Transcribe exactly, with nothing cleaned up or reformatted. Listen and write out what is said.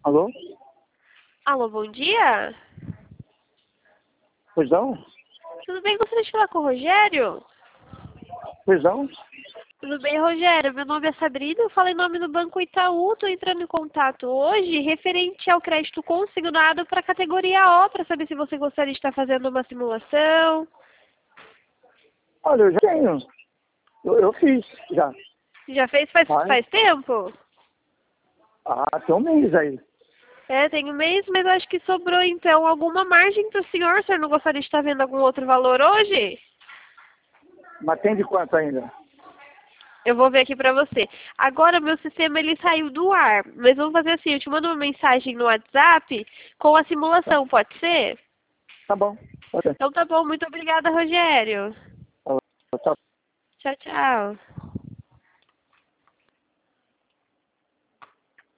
Alô? Alô, bom dia. Pois não? Tudo bem? Gostaria de falar com o Rogério? Pois não? Tudo bem, Rogério? Meu nome é Sabrina, eu falo em nome do Banco Itaú. Estou entrando em contato hoje referente ao crédito consignado para a categoria O, para saber se você gostaria de estar fazendo uma simulação. Olha, eu já tenho. Eu, eu fiz, já. Já fez faz, Vai. faz tempo? Ah, tem um mês aí. É, tem um mês, mas acho que sobrou então alguma margem para o senhor. O senhor não gostaria de estar vendo algum outro valor hoje? Mas tem de quanto ainda? Eu vou ver aqui pra você. Agora meu sistema ele saiu do ar, mas vamos fazer assim, eu te mando uma mensagem no WhatsApp com a Tá, simulação, pode ser? tá bom. Pode ser. Então tá bom, muito obrigada, Rogério. Tá, tá. Tchau, tchau.